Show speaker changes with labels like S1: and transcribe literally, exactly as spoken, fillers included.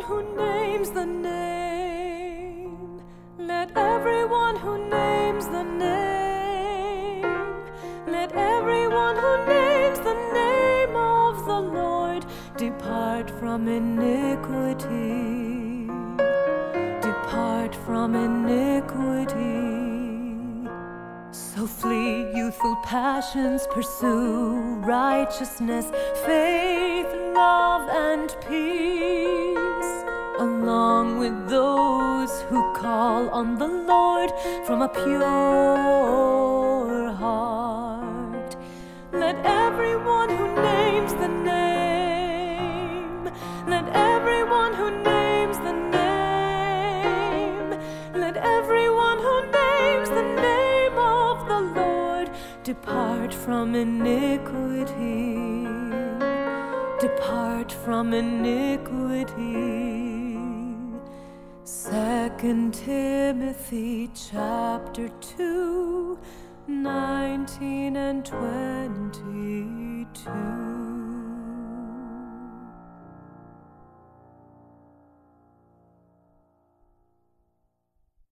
S1: who names the name, let everyone who names the name, let everyone who names the name of the Lord depart from iniquity, depart from iniquity. So flee youthful passions, pursue righteousness, faith, love, and peace, along with those who call on the Lord from a pure heart. Let everyone who names the name, let everyone who names the name, let everyone who names the name of the Lord depart from iniquity, depart from iniquity. Second Timothy chapter two, nineteen and twenty-two.